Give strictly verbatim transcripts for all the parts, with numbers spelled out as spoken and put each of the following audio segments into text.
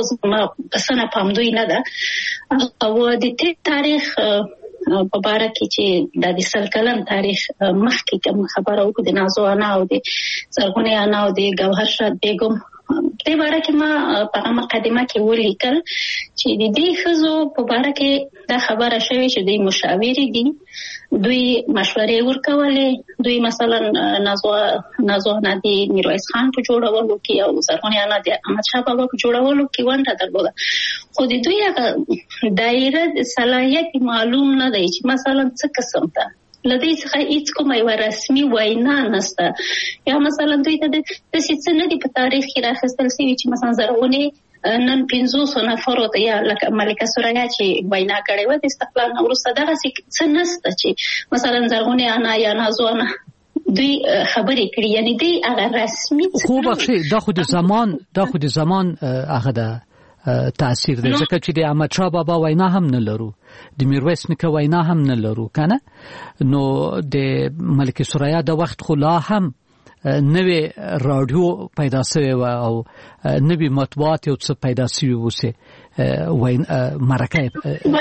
اوس ما بسنه پامدوی نه ده او د دې تاریخ په باره کې چې د سل کلن تاریخ مخکې کوم خبره وکړه د نازو انا او د زرغونې انا او د ګوهر شاه بیگم په باره کې ما په مقدمه کې ولیکل چې د دې ښځو په باره کې دا خبره شوې چې د مشاورې دي دوی مشورې ورکولې دوی مثلا نازو نازو انا د میرویس خان په جوړولو کې او زرغونې انا د احمد شاه بابا په جوړولو کې ونډه درلوده خو د دوی هغه دایره صلاحیت معلوم نه دی چې مثلا څه قسم ته لدی څخه هیڅ کومه یو رسمي وینا نشته یا مثلا دوی ته د څه نه دی په تاریخ کې راخستل شوی چې مثلا زرغونې نن پنځوس نفر ته یا لکه ملکه سوریا چې وینا کړې و د استقلال نو وروسته دغه څه نشته چې مثلا زرغونې انا یا نازو انا دوی خبرې کړي یعنی دی هغه رسمي خو بخښي دا خو د زمان دا خو د زمان هغه ده تاثیر دی ځکه چې د احمد شاه بابا وینا هم نه لرو د میرویس نیکه وینا هم نه لرو کنه نو د ملکه سوریا د وخت خو لا هم نوې رادیو پیدا شوی و او نوې مطبوعات یو څه پیدا شوی وسه وین مرکه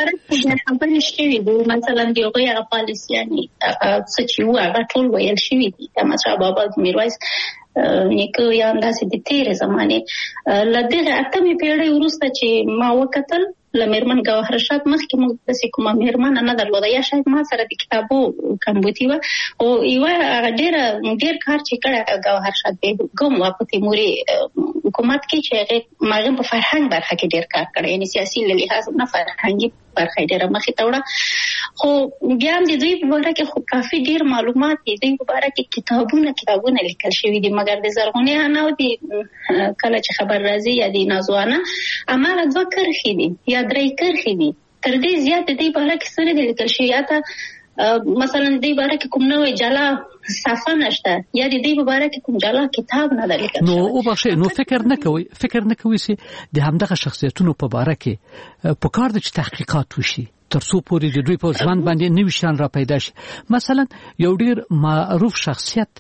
خبرې شوی دی مثلا دی هغه پالیسیانی څه چې و هغه ټول ویل شوی دی احمد شاه بابا د میرویس نیکه یا انداسې د تیرې زمانه لدغه اتمې پیړۍ وروسته چې ما وکتل لمرمن ګوهر شاه مخکې موږ د کومه مېرمن نه درلوده یا شاید ما سره د کتابو کمبوتی و او یو ډېر ډېر کار چې کړه ګوهر شاه بیگم و په تیموري حکومت کې چې هغه ماغه په فرهنګ برخه کې ډېر کار کړی یعنی سیاسي لحاظ نه فرهنګي برخه ډېر مخې ته وړه خو بیا هم د دوی په اړه کې خو کافي ډېر معلومات دي دوی په اړه کې کتابونه کتابونه لیکل شوي دي مګر د زرغونې انا او د کله چې خبر راځي یا د نازو انا اماله دوه کرښې دي یا درې کرښې دي تر دې زیات د دې په اړه کې سره د لیکل شوي یا ته مثلا د دې په اړه کې کوم نوې جلا صفه نشته یا د دې په اړه کې کوم جلا کتاب نه دی لیکل نو او بخښه نو فکر نه کوي فکر نه کوي چې د همدغه شخصیتونو په اړه کې په کار د تحقیقات وشي ترڅو پورې د دوی په ژوند باندې نوې شان را پیدا شي مثلا یو ډیر معروف شخصیت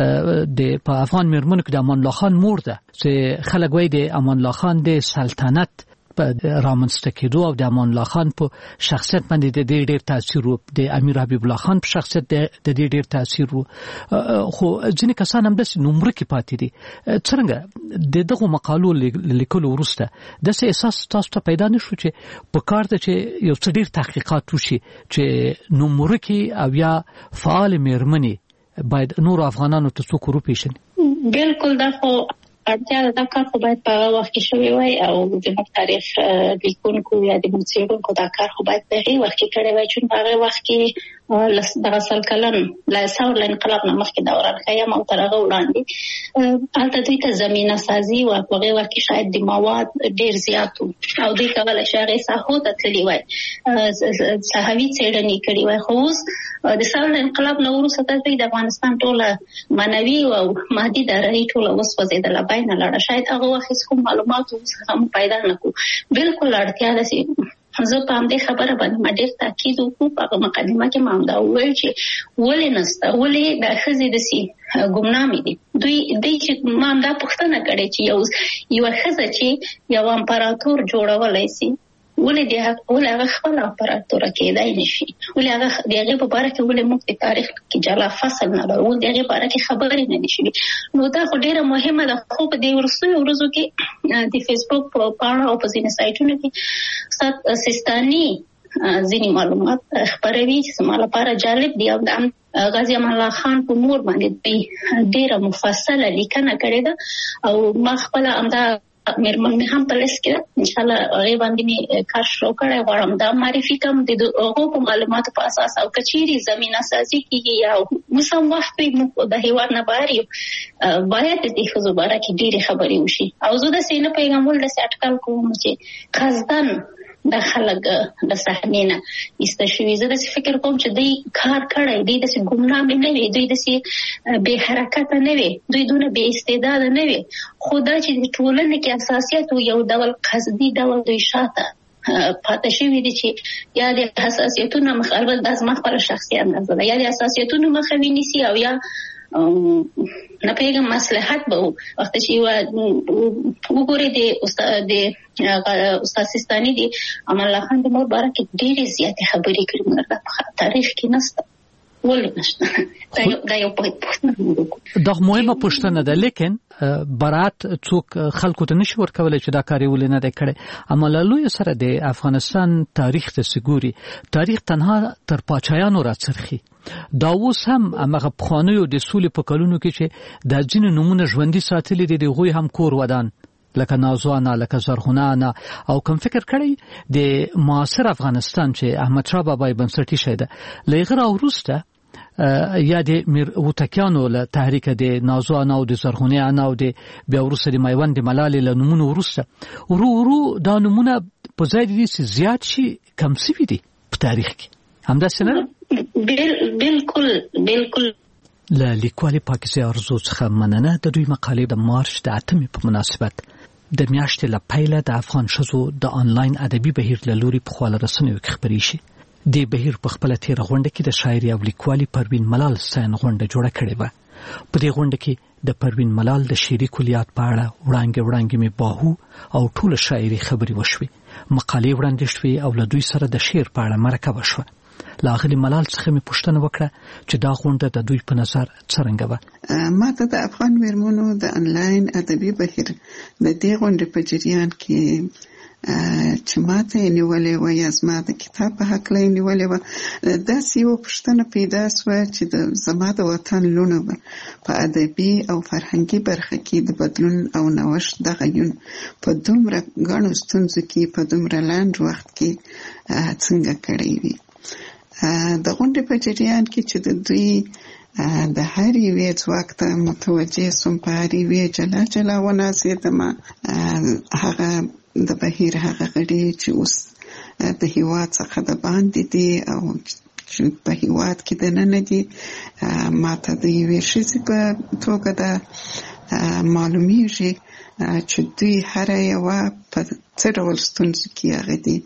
د په افغان میرمنو کې د امان الله خان مور ده چې خلک وایي د امان الله خان د سلطنت په رامنځته کېدو او د امان الله خان په شخصیت باندې د ډېر ډېر تاثیر وو د امیر حبیب الله خان په شخصیت د ډېر ډېر تاثیر وو خو ځینې کسان هم داسې نومره کې پاتې دي څنګه د دغه مقالو لیکلو وروسته داسې احساس تاسو ته پیدا نه شو چې په کار ته چې یو څه ډېر تحقیقات وشي چې نومره کې او یا فعال میرمنې باید نور افغانانو ته څوک وروپېژني بالکل دا خو اړتیا ده دا کار خو باید په هغه وخت کې شوی وای او د تاریخ لیکونکو یا د څېړونکو دا کار خو باید په هغه وخت کې کړی وای چې په هغه وخت کې دغه سل کلن لا ثور انقلاب نه مخکې دوران خیام او تر هغه وړاندې هلته دوی ته زمینه سازي او په هغه وخت کې شاید د مواد ډېر زیات او دوی کولای شي هغه ساحو ته تللی وای صحوي څېړنې کړې وای خو اوس د ثور انقلاب نو وروسته دوی د افغانستان ټوله معنوي او مادي دارایي ټوله وسوځېدله باید نه لاړه شاید هغه وخت کوم معلومات هم پیدا نکو بالکل اړتیا ده زه په همدې خبره باندې ما ډېر تاکید وکړو په مقدمه کې ما هم دا وویل چې ولې نسته ولې دا ښځې داسې ګمنامې دي دوی دوی چې ما هم دا پوښتنه کړې چې یو یوه ښځه چې یو امپراتور جوړولی شي ولې د ولې هغه خپل امپراتوره کېدای نشي ولې هغه د هغې په باره کې ولې موږ د تاریخ کې جلا فصل نه لرو ولې د هغې په باره کې خبرې نه نشي نو دا خو ډېره مهمه ده خو په دې وروستیو ورځو کې د فیسبوک په پاڼه او په ځینې سایټونو کې استاد سیستاني ځینې معلومات خپروي چې زما لپاره جالب دي او د غازي امان الله خان په مور باندې ډېره مفصله لیکنه کړې ده او ما خپله همدا مېرمن مې هم په لیست کې ان شاء الله هغې باندې مې کار شروع کړی غواړم دا معرفي کوم د هغو په معلوماتو په اساس او که چیرې زمینه سازي کېږي یا اوس هم وخت وي موږ د هېواد نه بهر یو باید د دې ښځو باره کې ډېرې خبرې وشي او زه داسې نه پوهېږم ولې داسې اټکل کوم چې قصدن د خلک د صحنې نه ایسته شوي زه داسې فکر کوم چې دوی کار کړی دوی داسې ګمنامې نه وي دوی داسې بې حرکته نه وي دوی دونه بې استعداده نه وي خو دا چې د ټولنې کې اساسیت یو ډول قصدي ډول دوی شاته پاتې شوي دي چې یا د حساسیتونو مخ البته دا زما خپله شخصي اندازه ده یا د حساسیتونو مخه ونیسي او یا نه پیغام مصلحت به وخت چې وګوري د استاد د استاد سیستاني دی امان الله خان د مور بارکه ډېرې زیاتې خبرې کړې موږ په تاریخ کې نشته ولې نشته دا یو په دا مهمه پوښتنه ده لیکن برات څوک خلکو ته نشي ورکولای چې دا کاری ولې نه دی کړی اما لوی سره د افغانستان تاریخ ته سګوري تاریخ تنها تر پاچایانو راڅرخي دا اوس هم هغه پخوانیو د سولې په کلونو کې چې د ځینو نمونه ژوندۍ ساتلي دي دغه هم کور ودان لکه نازوانه لکه زرغونانه او کوم فکر کړی د معاصر افغانستان چې احمد شاه بابا بنسټی شیده لغه راوروسته یا د میر وتکیانو له تحریک د نازوانه او د زرغونانه او د بیا ورسره د میوند ملالې له نمونه ورسته ورو ورو دا نمونه په ځای دي چې زیات شي کم سوي دي په تاریخ کې همدا څنګه بالکل بالکل له لیکوالې پاکیزه ارزو څخه مننه د دوی مقالې د مارچ د اتمې په مناسبت د میاشتې له پیله د افغان ښځو د آنلاین ادبي بهیر له لوري په خواله رسنیو کې خبرې شي د بهیر په خپل تیر غونډه کې د شاعري او لیکوالي پروین ملال ساين غونډه جوړه کړې و په دې غونډه کې د پروین ملال د شعري کلیات په اړه وړاندې وړاندې می باهو او ټول شاعري خبري وشوي مقالې وړاندې شوې او له دوی سره د شعر په اړه مرکه وشوه لاغلی ملال څخه می پوښتنه وکړه چې دا غونډه د دوی په نظر څنګه و ما ته د افغان میرمنو د آنلاین ادبي بهیر د دې غونډې په جریان کې چې ماته نیولې و یا زما د کتاب په حق لې نیولې و داسې یو پوښتنه پیدا شوه چې د زما د وطن لونه په ادبي او فرهنګي برخه کې د بدلون او نوښت د غیون په دومره غنو ستونزو کې په دومره لاند وخت کې څنګه کړی وي د غونډې په جریان کې چې د دوی د هر یوې ځواک ته متوجه سوم په هر یوې جلا جلا وناسېدم هغه د بهیر هغه غړي چې اوس د هیواد څخه د باندې دي او چې په هیواد کې د نن دي ماته د یوې ښځې په توګه د معلومیږي چې دوی هر یوه په څه ډول ستونزو کې هغه دي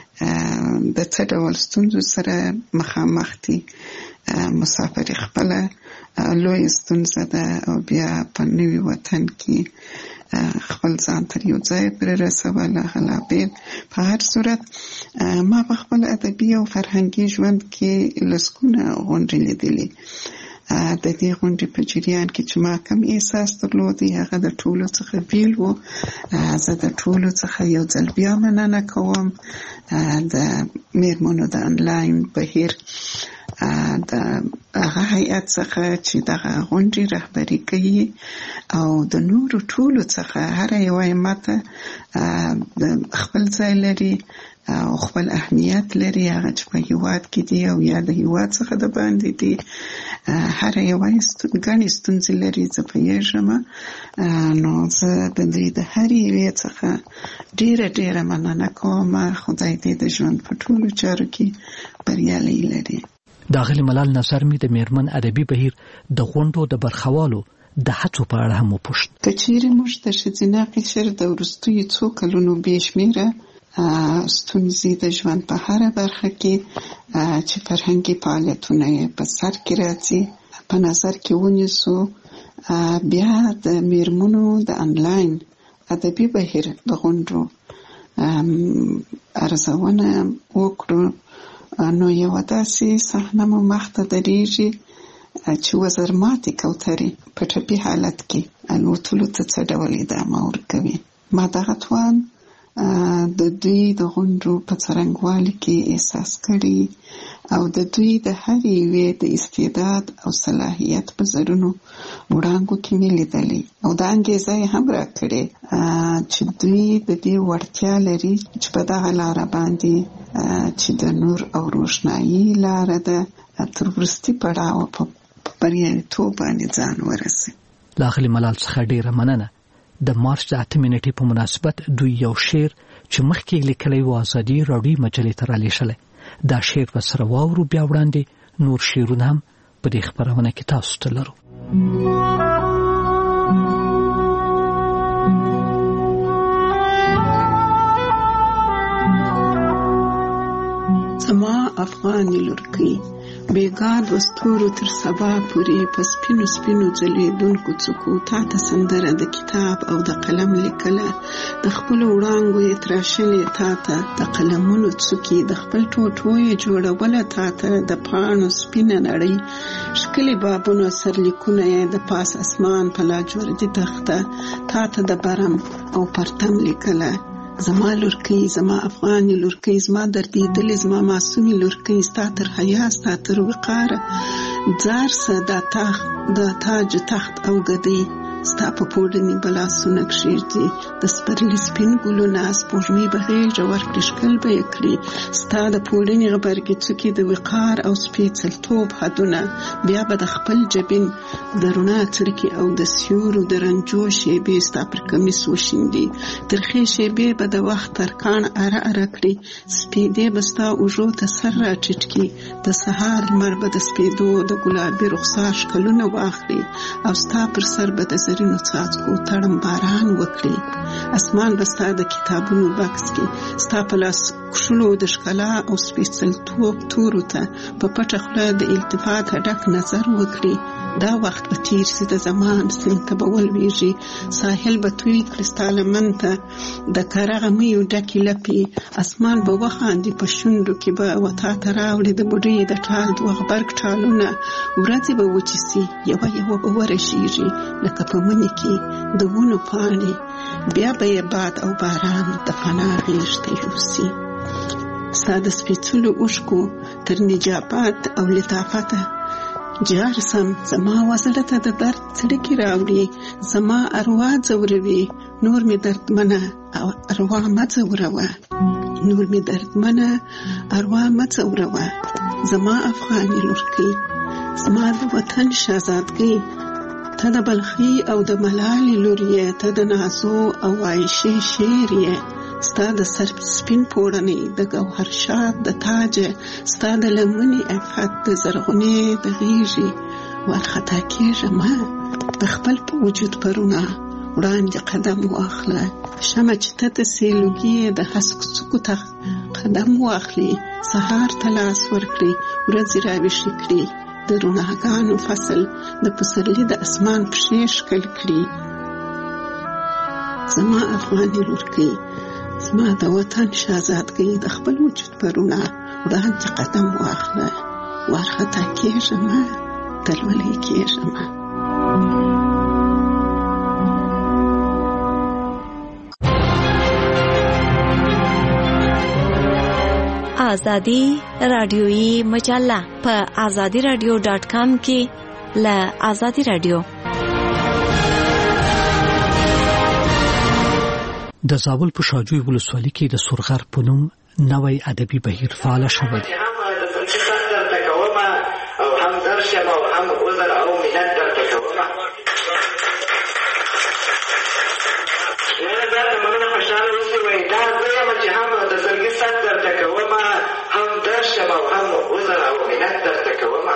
د څه ډول ستونزو سره مخامخ دي مسافر خپل لوی ستونزه ده او بیا په نوي وطن کې خپل ځان تر یو ځای پر رسوله غلابیل په هر صورت ما په خپل ادبي او فرهنګي ژوند کې لسکونه غونډې لیدلې د دې غونډې په جریان کې چې ما کوم احساس درلود هغه د ټولو څخه بیل و زه د ټولو څخه یو ځل بیا مننه کوم د میرمنو د آنلاین بهیر د هغه هیئت څخه چې دغه غونډې رهبري کوي او د نورو ټولو څخه هر یوه ماته خپل ځای لري او خپل اهمیت لري هغه چې په هیواد کې دی او یا د هیواد څخه د باندې دی هر یوه ګڼې ستونزې لري زه پوهېږم نو زه د دوی د هر یوې څخه ډېره ډېره مننه کوم خدای دې د ژوند په ټولو چارو کې بریالی لري داخلي ملال نظر می د میرمن ادبي بهیر د غونډو د برخوالو د هڅو په اړه هم وپوښت کچېرې موږ د ښځینه قشر د وروستیو څو کلونو بې شمېره ستونزې د ژوند په هره برخه کې چې فرهنګي فعالیتونه یې په سر کې راځي په نظر کې ونیسو بیا د میرمنو د آنلاین ادبي بهیر د غونډو ارزونه وکړو نو یو داسې صحنه مو مخته درېږي چې وزرماتې کوترې په ټپي حالت کې الوتلو ته څه ډول ادامه ورکوي ما دغه توان د دوی د غونډو په څرنګوالي کې احساس کړي او د دوی د هر یوې د استعداد او صلاحیت په زرونو وړانګو کې مې لیدلې او دا انګېزه یې هم راکړې چې دوی د دې وړتیا لري چې په دغه لاره باندې چې د نور او روښنایي لاره ده تر وروستي پړاو په بریالیتوب باندې ځان ورسوي. داخلي ملال څخه ډېره مننه. د مارچ د اتمې نیټې په مناسبت دوی یو شعر چې مخکې لیکلی و ازادي راډیو مجلې ته رالیږلی. دا شعر به سره واورو بیا وړاندې نور شعرونه هم په دې خپرونه کې تاسو ته لرو. زما افغان لورکۍ بیګاد وستورو تر سبا پورې په سپینو سپینو ځلېدونکو څوکو تا ته سندره د کتاب او د قلم لیکله، د خپلو وړانګو یې تراشلې تا ته د قلمونو څوکې، د خپل ټوټو یې جوړوله تا ته د پاڼو سپینه نړۍ، ښکلي بابونو سرلیکونه یې د پاس اسمان په لاجوردي تخته تا ته د برم او پرتم لیکله. زما لورکۍ، زما افغاني لورکۍ، زما دردېدلې، زما معصومي لورکۍ، ستا تر حیا، ستا تر وقاره ځار سه دا تخت د تاج تخت او ګدۍ، ستا په پوړني به لاسونه کښېږدي د سپرلي سپین ګلونه، سپوږمۍ به غېږه ورکړي ښکل به یې کړي، ستا د پوړني غبرګې څوکې د وقار او سپېڅلتوب حدونه، بیا به د خپل جبین د رڼا څړکې او د سیورو د رنجو شیبې ستا پر کمیس وشیندي، ترخې شیبې به د وخت ترکاڼ اره اره کړي، سپېدې به ستا اوږو ته سر راټیټ کړي، د سهار لمر به د سپېدو د ګلابي رخسار ښکلونه واخلي او ستا پر سر به د زرینو څاڅکو تړم باران وکړي، اسمان به ستا د کتابونو بکس کې ستا په لاس کښلو د ښکلا او سپېڅلتوب تورو ته په پټه خوله د التفات ډک نظر وکړي. دا وخت به تیر سي د زمان، سیند ته به ولویږي، ساحل به توی کړي ستا لمن ته د کره غمیو ډکې لپې، اسمان به وخاندي په شونډو کې به وتا ته راوړي د بوډۍ د ټال دوه غبرګ ټالونه، ورځې به وچې سي یوه یوه به ورژېږي لکه په مني کې د ونو پاڼې، بیا به یې باد او باران د فنا غېږ ته یوسي. ستا د سپېڅلو اوښکو تر نجابت او لطافته جار سم، زما وزله ته د درد څړیکې راوړي، زما اروا ځوروي، نور مې دردمنه او اروا مه ځوروه، نور مې دردمنه اروا مه ځوروه. زما افغاني لورکۍ، زما د وطن شهزادګۍ، ته د بلخي او د ملالې لور یې، ته د نازو او عایشې شعر یې، ستا د سر سپین پوړنۍ د ګوهر شاد د تاج، ستا د لمنې عفت د زرغونې د غېږې، ورخطا کېږه مه د خپل په وجود پرونه، وړاندې قدم واخله شمه چې ته د سیلوګي د هسک څوکو ته قدم واخلي، سهار ته لاس ورکړي، ورځې راویښې کړي، د رڼاګانو فصل د پسرلي د اسمان پښې ښکل کړي. زما افغاني لورکۍ، زما د وطن شهزادګۍ، د خپل وجود پرونه وړاندې قدم واخله، وارخطا کېږه مه تلولی کېږه مه. آزادی رادیویی مجله په آزادی رادیو ډاټ کام کې له آزادی رادیو. د زابل په شاجوی ولسوالۍ کې د سورغر په نوم نوی ادبي بهیر فعال شوی دی. او هم درشم او هم عذر او منت درته کومه، نه دا مننه خوشاله اوسئ وایي دا دویمه چې هم د زړګي ست درته کومه، هم درشم او هم عذر او منت درته کومه.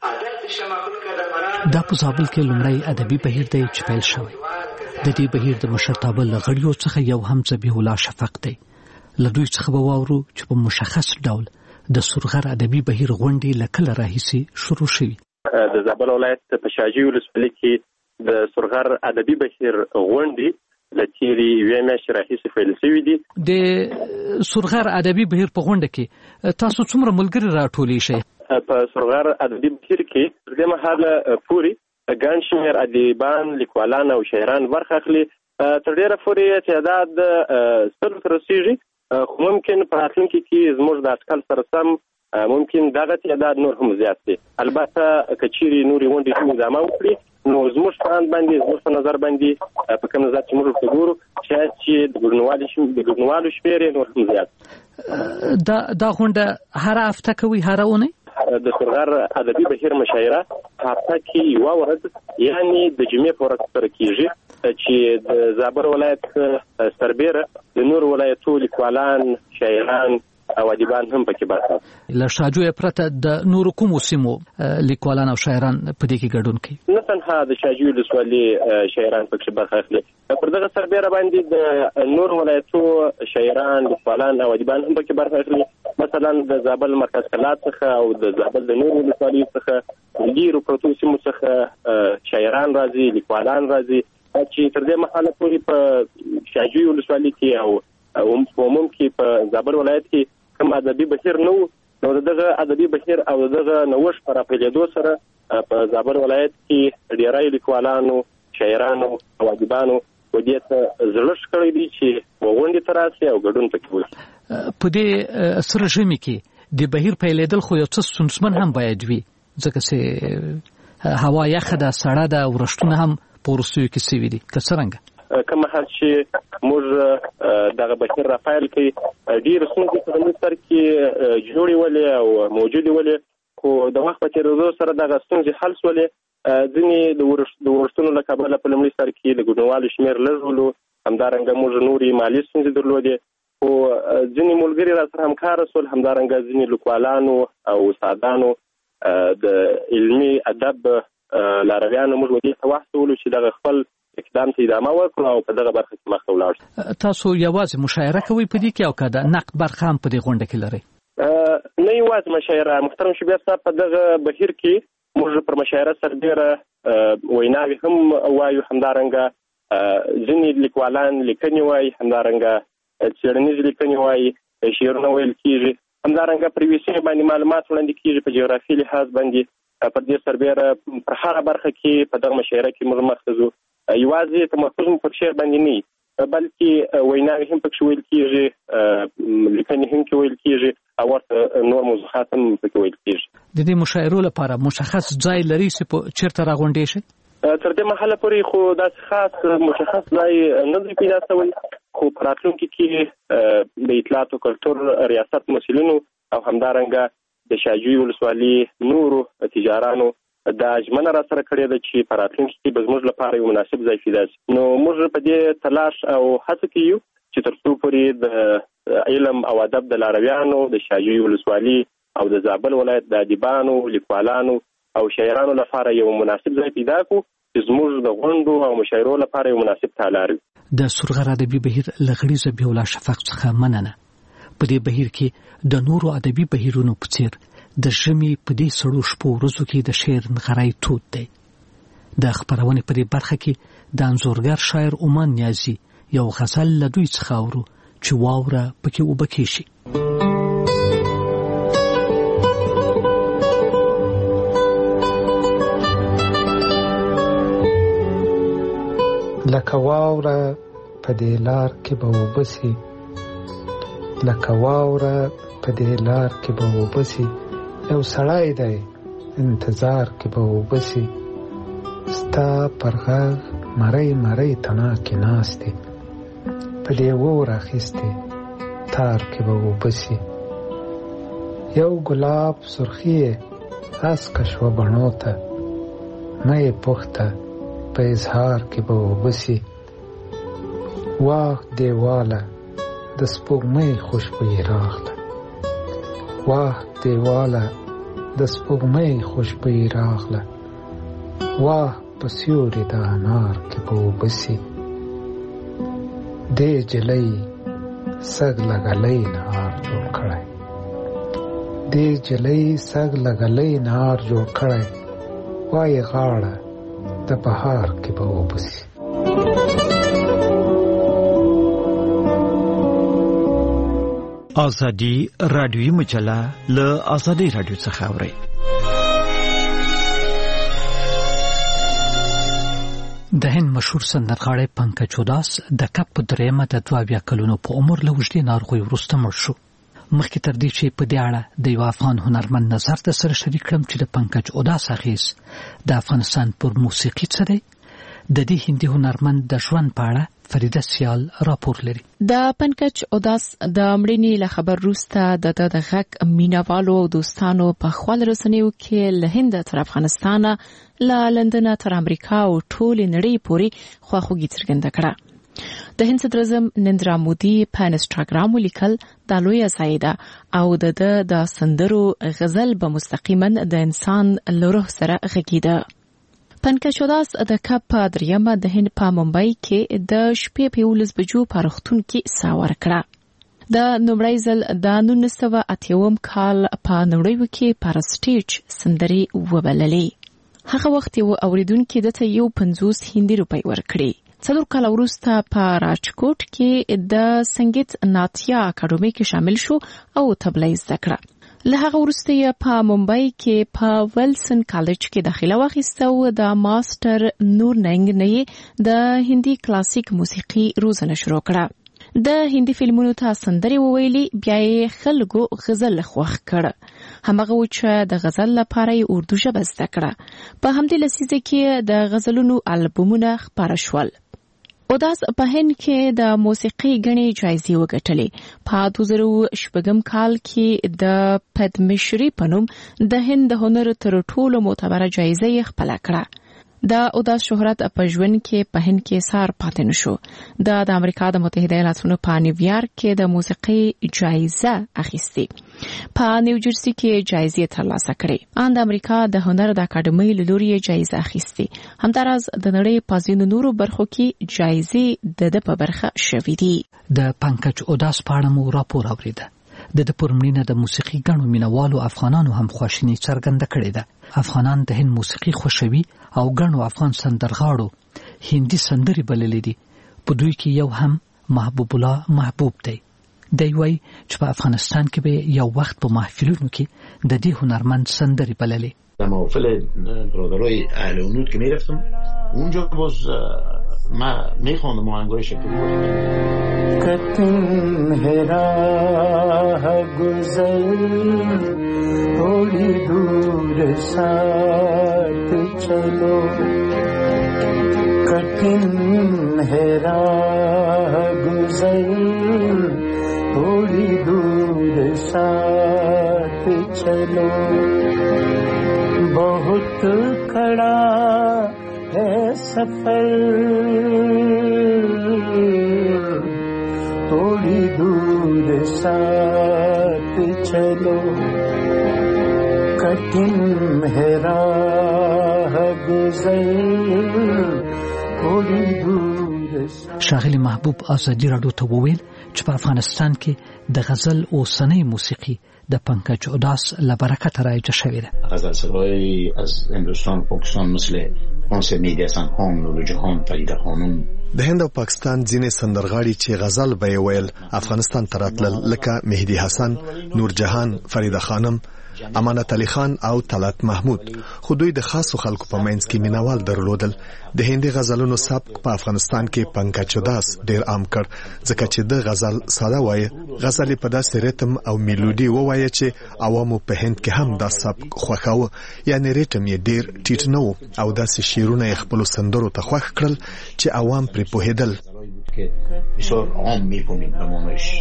دا په زابل کې لومړی ادبي بهیر دی چې پیل شوی. د دې بهیر د مشرتابه له غړیو څخه یو هم ذبیح الله شفق دی. له دوی څخه به واورو چې په مشخص ډول د سورغر ادبي بهیر غونډې له کله راهیسې شروع شوي. د زابل ولایت په شاجوی ولسوالۍ کې د سورغر ادبي بهیر غونډې له تېرې یوې میاشتې راهیسې پیل شوي دي. د سورغر ادبي بهیر په غونډه کې تاسو څومره ملګري راټولی شئ؟ په سورغر ادبي بهیر کې تر دې مهاله پورې ګڼ شمېر ادیبان، لیکوالان او شاعران برخه اخلي. تر ډېره پورې تعداد سلو ته رسېږي، خو ممکن په راتلونکي کې زموږ د اټکل سره سم ممکن دغه تعداد نور هم زیات دی. البته که چیرې نورې غونډې هم ادامه وکړي نو زموږ په اند باندې، زموږ په نظر باندې، په کوم نظر چې موږ ورته ګورو شاید چې د ګډونوالو شمېر یې نور هم زیات. دا دا غونډه هره هفته کوي، هره اونۍ؟ د سورغر ادبي بهیر مشاعره په هفته کې یوه ورځ، یعنې د جمعې په ورځ ترسره کېږي، چې د زابل ولایت سربیره د نورو ولایتو لیکوالان، شاعران او ادیبان هم پکې برخه اخلي. له شاجوی پرته د نورو کومو سیمو لیکوالان او شاعران په دې کې ګډون کوي؟ نه تنها د شاجوی ولسوالۍ شاعران پکې برخه اخلي، پر دغه سربیره باندې د نورو ولایتو شاعران، لیکوالان او ادیبان هم پکې برخه اخلي. مثلا د زابل مرکز کلات څخه او د زابل د نورو ولسوالیو څخه ډیرو پروتو سیمو څخه شاعران راځي، لیکوالان راځي چې تر دې مهاله پورې په شاجوی ولسوالۍ کې او عموم کې په زابل ولایت کې کوم ادبي بهیر نه و. نو دغه ادبي بهیر او دغه نوښت پر پیلېدو سره په زابل ولایت کې ډیری لیکوالانو، شاعرانو او ادیبانو په دې ته زړښت کړی دی چې وغونډې ته راشي او ګډون پکې وشي. په دې سره ژمي کې د بهیر پیلېدل خو یو څه ستونزمن هم باید وي، ځکه چې هوا یخه ده، سړه ده، ورښتونه هم په وروستیو کې سوي دي. که څرنګه کوم حال چې موږ دغه بهیر رافایل کې ډېر ستونزې په دې سر کې جوړې ولې او موجودې ولې، خو د وخت په تېرېدو سره دغه ستونزې حل سولې. ځینې د ورښتونو له کبله په لومړي سر کې د ګډونوالو شمېر لږ ولو، همدارنګه موږ نورې مالي ستونزې درلودې، خو ځینې ملګري را سره همکاره سول، همدارنګه ځینې لیکوالانو او استادانو د علمي ادب لارویانو موږ ودې ته وهڅولو چې دغه خپل اقدام ته ادامه ورکړو او په دغه برخه کې مخته ولاړ شو. تاسو یوازې مشاعره کوئ په دې کې او که د نقد برخه هم په دې غونډه کې لرئ؟ نه یوازې مشاعره، محترم شبیر صاحب، په دغه بهیر کې موږ پر مشاعره سره ډېره ویناوې هم وایو، همدارنګه ځینې لیکوالان لیکنې وایي، همدارنګه څېړنیزې لیکنې وایي، شعرونه ویل کېږي، همدارنګه پر یوې سیمې باندې معلومات وړاندې کېږي په جغرافي لحاظ باندې. پر دې سربېره پر هره برخه کې په دغه مشاعره کې موږ مخته ځو. یوازې تمرکز مو پر شعر باندې نه، بلکې ویناوې هم پکې ویل کېږي، لیکنې هم کې ویل کېږي او ورته نور موضوعات هم پکې ویل کېږي. د دې مشاعرو لپاره مشخص ځای لري چې چېرته راغونډې شي؟ تر دې مهاله پورې خو داسې خاص مشخص ځای نه دی پیدا شوی، خو په راتلونکي کې د اطلاعات او کلتور ریاست مسؤلینو او همدارنګه د شاجوی ولسوالۍ نورو تجارانو دا ژمنه را سره کړې ده چې په راتلونکي کې به زموږ لپاره یو مناسب ځای پیدا شي. نو موږ په دې تلاش او هڅه کې یو چې تر څو پورې د علم او ادب د لارویانو د شاجوی ولسوالۍ او د زابل ولایت د ادیبانو، لیکوالانو او شاعرانو لپاره یو مناسب ځای پیدا کړو چې زموږ د غونډو او مشاعرو لپاره یو مناسب تالار وي. د سورغر ادبي بهیر له غړي زبیح الله شفق څخه مننه. په دې بهیر کې د نورو ادبي بهیرونو په څیر د ژمي په دې سړو شپو ورځو کې د شعر نغری تود دی. د خپرونې په دې برخه کې د انځورګر شاعر عمان نیازي یو غزل له دوی څخه اورو چې واوره پکې وبکې شي. لکه واوره په دې لار کې به وبسي، لکه واوره په دې لار کې به وبسي، یو سړی دی انتظار کې به وبسي، ستا پر غږ مری مری تڼاکې ناستې، په دې اور اخیستې تار کې به وبسي، یو ګلاب سرخي یې هسکه شوه بڼو ته، مه یې پوښته په اظهار کې به وبسي، واه دیواله د سپوږمۍ خوشبويي راغله، واه دیواله د سپوږمۍ خوشبويي راغله، واه په سیوري د انار کې به وبسي، دې جلۍ سږ لګلی نهار جوړ کړی، دې جلۍ سږ لګلی نهار جوړ کړی، وایي غاړه د بهار کې به وبسي. آزادی رادیویی مجله له آزادی رادیو څخه اورئ. د هند مشهور سندرغاړی پنکج اداس د کپ په درېیمه د دوه اویا کلونو په عمر له اوږدې ناروغۍ وروسته مړ شو. مخکې تر دې چې په دې اړه د یو افغان هنرمند نظر د سره شریک کړم چې د پنکج اداس اغیز د افغانستان پر موسیقي څه دی، د دې هندي هنرمند د ژوند په اړه فریده سیال راپور لري. د پنکج اداس د مړینې له خبر وروسته د د غږ مینوالو او دوستانو په خپل رسنیو کې له هند تر افغانستان، له لندن تر امریکا او ټول نړۍ پورې خواخوږي څرګنده کړه. د هند صدر اعظم نریندرا مودي په انسټاګرام ولیکل دا لوی ځای ده او د د سندرو غزل به مستقیما د انسان له روح سره غږیده. پنکج اداس د کپ درېیمه د هند په ممبئی کې د شپې په یولس بجو په روغتون کې سا ورکړه. د نومړی ځل د نولس سوه اتیا کال په نړۍ کې پارسټیج سندري وبللې. هغه وخت یو اوریدونکو دته یو پنځوس هندي روپۍ ورکړي. څلور کال وروسته په راجکوټ کې د سنگیت ناتیا اکاډمي کې شامل شو او تبله زده کړه. له هغه وروسته یې په ممبئی کې په ویلسن کالج کې داخله واخیسته او د ماستر نور ننګ نه د هندي کلاسیک موسیقي روزنه شروع کړه. د هندي فلمونو ته سندري وویلي، بیا یې خلکو غزل خوښ کړ. همغه و چې د غزل لپاره یې اردو ژبه زده کړه. په همدې لسیزه کې د غزلونو البومونه خپاره شول. اوداس په هند کې د موسیقي غني جایزې وګټلې. په دوه زره شپږم کال کې د پدمشری په نوم د هند هنر تر ټولو معتبره جایزه یې خپله کړه. د اوداس شهرت په ژوند کې په هند کې سار پاتې نشو. د د امریکا د متحده ایالاتونو په نیویارک کې د موسیقي جایزه اخیستې. په نیوجرسي کې جایزې ترلاسه کړې. ان د امریکا د هنر د اکاډمۍ له لوري جایزه اخیستې. همداراز د نړۍ په ځینو نورو برخو کې جایزې د د په برخه شوې دي. د پنکج اوداس په اړه مو راپور اوریده. د د پرمړینه د موسیقي غنو مینوالو افغانانو هم خواشینی څرګنده کړې ده. افغانان د هند موسیقي خوښوي او غنو افغان سندرغاړو هندي سندري بللې دي. په دوی کې یو هم محبوب الله محبوب دی. دی وایي چې په افغانستان کې به یو وخت په محفلونو کې د دې هنرمند سندري بللې. در محافل برادرای اهل عنود که میرفتم اونجا باز ما میخواندم آهنگای شکلی کتن هراه گذر تھوڑی دور ساتھ چلو کتن هراه گذر تھوڑی دور ساتھ چلو بہت کھڑا ہے سفر تھوڑی دور ساتھ چلو کٹھن ہے راہ گزر تھوڑی دور. ښاغلي محبوب ازادي راډیو ته وویل چې په افغانستان کې د غزل اوسنۍ موسیقي د پنکج اوداس له برکته رایجه شوې ده. غزل سرای از هندوستان و پاکستان مثل خانم مهدی حسن خان، نور جهان، فریده خانم. د هند او پاکستان ځینې سندرغاړي چې غزل به ویل افغانستان ته راتلل، لکه مهدی حسن، نور جهان، فریده خانم، امانت علی خان او طلعت محمود. خو دوی د خاصو خلکو په منځ کې مینوال درلودل. د هندي غزلونو سبک په افغانستان کې پنکج اوداس ډیر عام کړ، ځکه چې د غزل ساده وایي. غزل په داسې ریتم او میلودي ووایي چې عوامو په هند کې هم دا سبک خوښاوه. یعنی ریتم یې ډیر ټیټ نه و او داسې شعرونه یې خپلو سندرو ته خوښ کړل چې عوام پرې پوهېدل. بسیار عام می‌فهمید بمانش.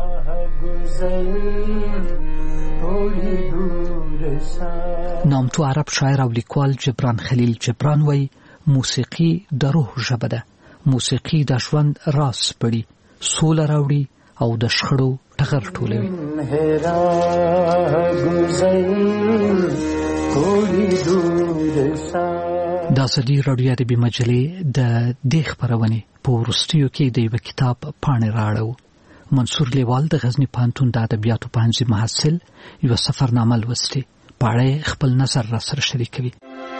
نامتو عرب شاعر او لیکوال جبران خلیل جبران وایي موسیقي د روح ژبه ده. موسیقي د ژوند راز پړي، سوله راوړي او د شخړو ټغر ټولوي. د ازادي راډیو ادبي مجلې د دې خپرونې په وروستیو کې د یو کتاب پاڼې راړو. منصور لیوال د غزنی پوهنتون د ادبیاتو پوهنځي محصل یو سفرنامه لوستې. په اړه خپل نظر را سره شریکوي.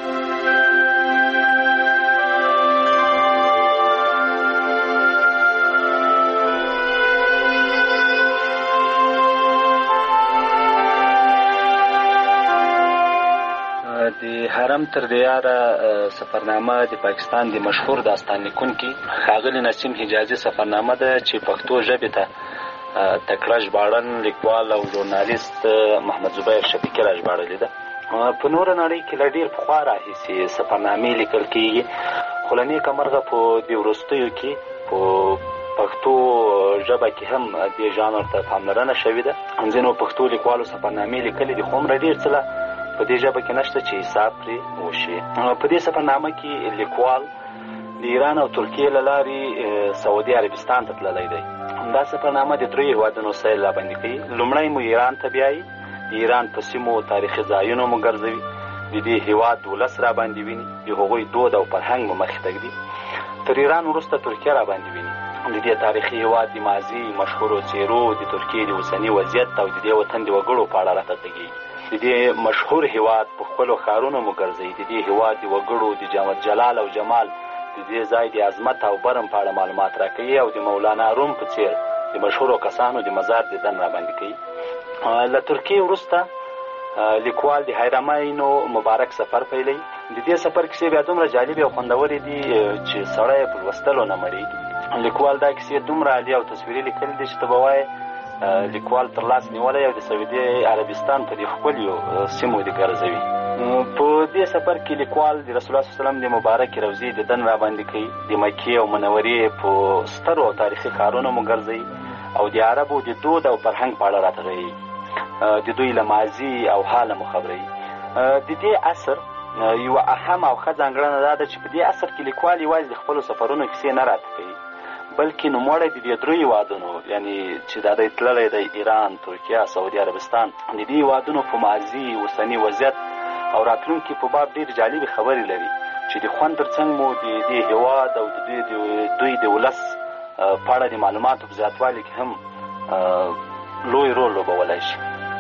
د حرم تر دیاره سفرنامه د پاکستان د مشهور داستان لیکونکي ښاغلي نسیم حجازي سفرنامه ده چې پښتو ژبې ته تکړه ژباړن لیکوال او ژورنالیست محمد زبیر شفیقي را ژباړلې ده. په نوره نړۍ کې له ډېر پخوا راهیسې سفرنامې لیکل کېږي، خو له نیکه مرغه په دې وروستیو کې په پښتو ژبه کې هم دې ژانر ته پاملرنه شوې ده. ځینو پښتو لیکوالو سفرنامې لیکلې دي، خو هومره ډېر څه په دې ژبه کې نشته چې حساب پرې وشي. په دې سفرنامه کې لیکوال د ایران او ترکیې له لارې سعودي عربستان ته تللی دی. دا سفرنامه د درېیو هېوادونو سیل راباندې کوي. لومړی مو ایران ته بیایي، د ایران په سیمو تاریخي ځایونو مو ګرځوي، د دې هېواد ولس راباندې ویني، د هغوی دود او فرهنګ مو مخې ته ږدي. تر ایران وروسته ترکیه راباندې ویني. د دې تاریخي هېواد د ماضي مشهورو څېرو د ترکیې د اوسني وضعیت او د دې وطن د وګړو په اړه راته غږېږي. د دې مشهور هېواد په خپلو ښارونو مو ګرځئ. د دې هېواد د وګړو د جامد جلال او جمال، د دې ځای د عظمت او برم په اړه معلومات راکوي او د مولانا روم په څېر د مشهورو کسانو د مزار دیدن راباندې کوي. له ترکیې وروسته لیکوال د حرمینو مبارک سفر پیلوي. د دې سفر کیسې بیا دومره جالبې او خوندورې دي چې سړی په لوستلو نه مړېږي. لیکوال دا کیسې دومره عالي او تصویري لیکلي دي چې ته به وایې لیکوال تر لاس نیولی او د سعودي عربستان په دې ښکلیو سیمو دې ګرځوي. په دې سفر کې لیکوال د رسول الله صلی الله علیه وسلم د مبارکې روضې دیدن راباندې کوي. د مکې او منورې په سترو او تاریخي ښارونو مو ګرځوي او د عربو د دود او فرهنګ په اړه راته غږېږي. د دوی له ماضي او حاله مو خبروي. د دې عصر یوه اهم او ښه ځانګړنه دا ده چې په دې عصر کې لیکوال یوازې د خپلو سفرونو کیسې نه راته کوي، بلکې نوموړی د دې درو هېوادونو یعنې چې دا دی تللی دی ایران، ترکیه، سعودي عربستان، د دې هېوادونو په ماضي اوسني وضعیت او راتلونکي په باب ډېرې جالبې خبرې لري چې د خوند تر څنګ مو د دې هېواد او د دوی د ولس په اړه د معلوماتو په زیاتوالي کې هم لوی رول لوبولی شي.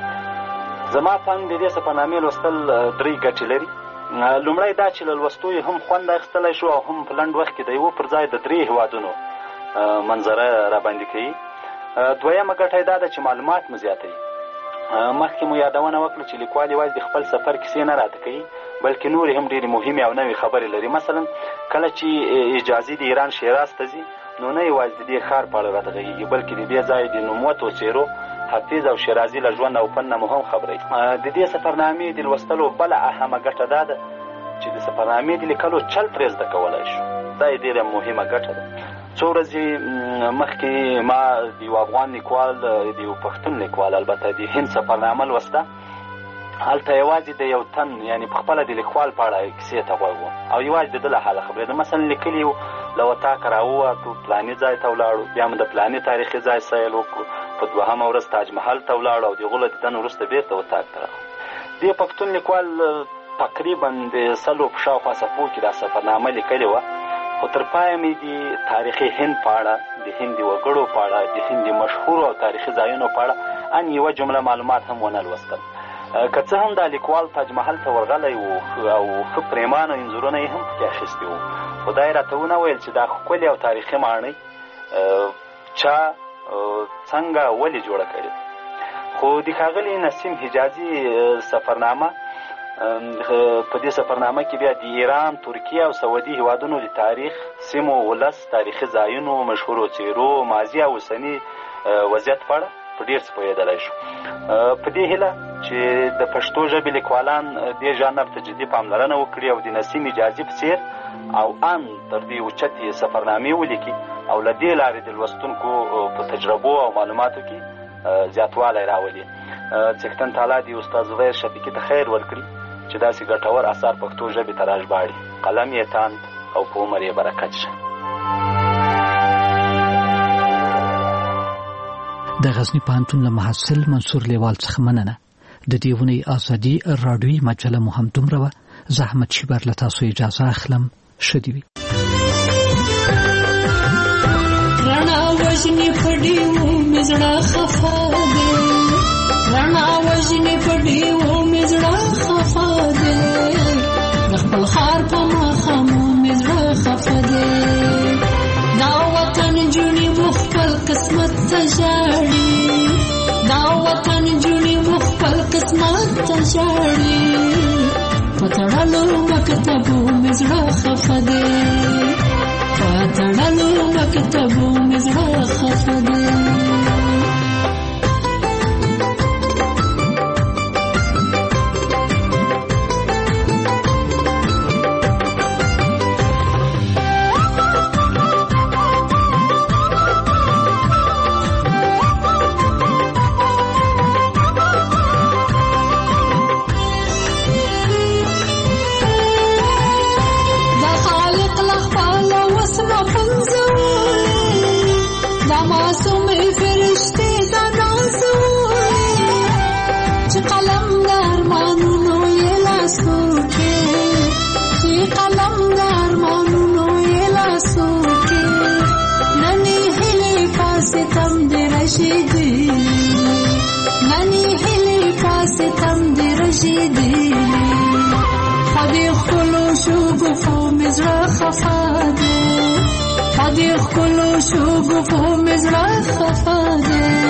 زما په اند د دې سفرنامې لوستل درې ګټې لري. لومړی دا چې له لوستو یې هم خوند اخیستلی شو او هم په لنډ وخت کې د یوه پر ځای د درې هېوادونو منظره راباندې کوي. دویمه ګټه یې دا ده چې معلومات مو زیاتوي. مخکې مو یادونه وکړه چې لیکوال یوازې د خپل سفر کیسې نه راته کوي، بلکې نورې هم ډېرې مهمې او نوې خبرې لري. مثلا کله چې اجازي د ایران شیراز ته ځي نو نه یوازې د دې ښار په اړه راته غږېږي، بلکې د دې ځای د نوموتو څېرو حافظ او شیرازي له ژوند او فن نه مو هم خبروي. د دې سفرنامې د لوستلو بله اهمه ګټه دا ده چې د سفرنامې د لیکلو چل ترې زده کولی شو. دا یې ډېره مهمه ګټه ده. څو ورځې مخکې ما د یو افغان لیکوال د یو پښتون لیکوال البته د هند سفرنامه لوسته. هلته یوازې د یو تن یعنې په خپله د لیکوال په اړه کیسې ته غوږ وم او یوازې د ده له حاله خبرېده. مثلا لیکلي وو له وطاقه راووتو، پلاني ځای ته ولاړو، بیا مو د پلاني تاریخي ځای سیل وکړو، په دوهمه ورځ تاج محل ته ولاړو او د هغو له دیدن وروسته بېرته وطاق ته راغلو. دې پښتون لیکوال تقریبا د سلو په شاوخوا صفحو کې دا سفرنامه لیکلې وه، خو تر پایه مې د تاریخي هند په اړه، د هند د وګړو په اړه، د هند د مشهورو او تاریخي ځایونو په اړه ان یوه جمله معلومات هم ونه لوستل. که څه هم دا لیکوال تاج محل ته ورغلی و او ښه پرېمانه انځورونه یې هم پکې اخیستي وو، خو دا یې راته ونه ویل چې دا ښکلې او تاریخي ماڼۍ چا څنګه ولې جوړه کړې. خو د ښاغلي نسیم حجازي سفرنامه په دې سفرنامه کې بیا د ایران، ترکیه او سعودي هېوادونو د تاریخ، سیمو، ولس، تاریخي ځایونو، مشهورو څېرو، ماضي او اوسني وضعیت په اړه په ډېر څه پوهېدلی شو. په دې هیله چې د پښتو ژبې لیکوالان دې ژانر ته جدي پاملرنه وکړي او د نسیم حجازي په څېر او ان تر دې اوچتې سفرنامې ولیکي او له دې لارې د لوستونکو په تجربو او معلوماتو کې زیاتوالی راولي. څښتن تعالی دې استاد زبیر شفیقي ته خیر ورکړي چې داسې ګټور اثار پښتو ژبې ته راژباړي. قلم یې تاند او په عمر یې برکت شه. د غزنی پوهنتون له محصل منصور لیوال څخه مننه. د دې ونې ازادي راډیویي مجله مو هم دومره وه. زه احمد شیبر له تاسو اجازه اخلم. ښه دې وي. رڼا وژنې په ډېوو مې زړه خفا دی، رڼا وژنې په ډېوو مې زړه خفا دی، د خپل ښار په ماښامو مې زړه خفا دی. دا وطن جونې مو خپل قسمت ته ژاړي، دا وطن جونې مو خپل قسمت ته ژاړي، په تړلو مکتبو مې زړه خفا دی، په تړلو مکتبو مې زړه خفا دی. معصوم فرشتي ستم دی رژیدی خدای خلو شو گفو مزرا خفا دی خدای خلو شو گفو مزرا خفا دی